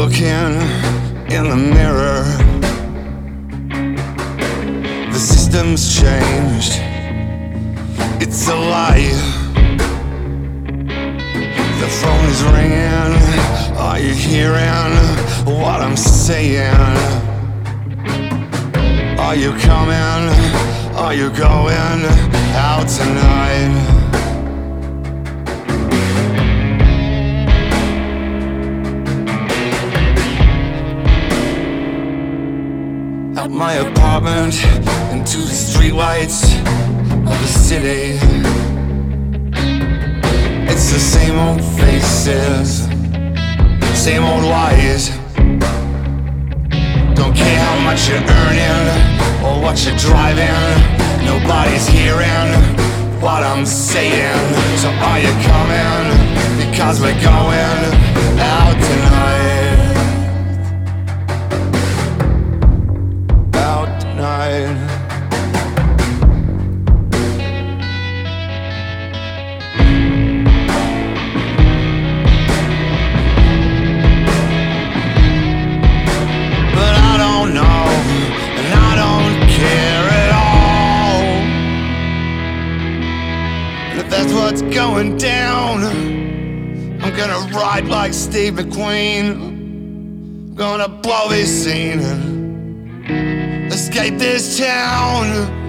looking in the mirror. The system's changed, it's a lie. The phone is ringing, are you hearing what I'm saying? Are you coming, are you going out tonight? Out my apartment, into the streetlights of the city. It's the same old faces, same old lies. Don't care how much you're earning or what you're driving, nobody's hearing what I'm saying. So are you coming? Because we're going out tonight. But I don't know, and I don't care at all. And if that's what's going down, I'm gonna ride like Steve McQueen. Gonna blow this scene and escape this town.